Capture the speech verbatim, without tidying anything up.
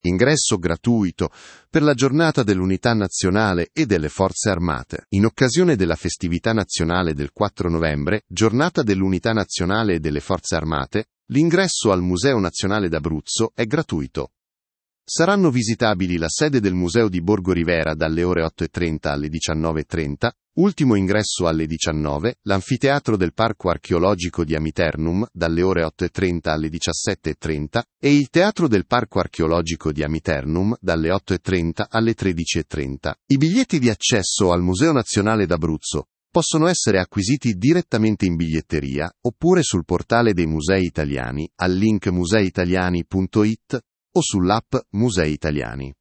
Ingresso gratuito per la giornata dell'Unità Nazionale e delle Forze Armate. In occasione della festività nazionale del quattro novembre, giornata dell'Unità Nazionale e delle Forze Armate, l'ingresso al Museo Nazionale d'Abruzzo è gratuito. Saranno visitabili la sede del Museo di Borgo Rivera dalle ore otto e trenta alle diciannove e trenta, ultimo ingresso alle diciannove, l'anfiteatro del Parco Archeologico di Amiternum dalle ore otto e trenta alle diciassette e trenta e il Teatro del Parco Archeologico di Amiternum dalle otto e trenta alle tredici e trenta. I biglietti di accesso al Museo Nazionale d'Abruzzo possono essere acquisiti direttamente in biglietteria oppure sul portale dei Musei Italiani al link musei italiani punto it o sull'app Musei Italiani.